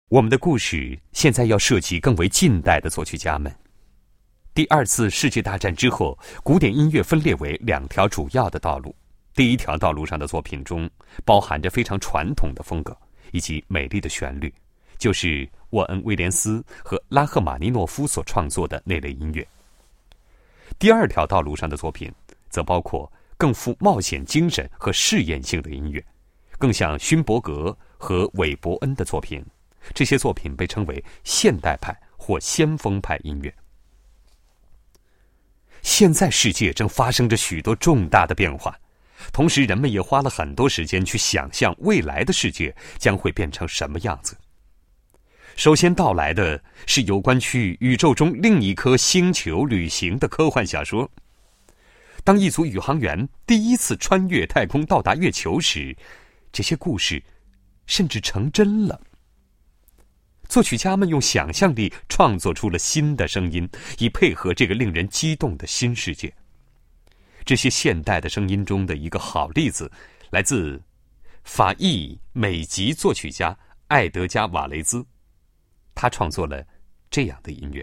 我们的故事现在要涉及更为近代的作曲家们。第二次世界大战之后，古典音乐分裂为两条主要的道路。第一条道路上的作品中，包含着非常传统的风格以及美丽的旋律，就是沃恩·威廉斯和拉赫玛尼诺夫所创作的那类音乐。第二条道路上的作品，则包括更富冒险精神和试验性的音乐，更像勋伯格和韦伯恩的作品。这些作品被称为现代派或先锋派音乐。现在世界正发生着许多重大的变化，同时人们也花了很多时间去想象未来的世界将会变成什么样子。首先到来的是有关去宇宙中另一颗星球旅行的科幻小说。当一组宇航员第一次穿越太空到达月球时，这些故事甚至成真了。作曲家们用想象力创作出了新的声音，以配合这个令人激动的新世界。这些现代的声音中的一个好例子，来自法裔美籍作曲家艾德加·瓦雷兹，他创作了这样的音乐。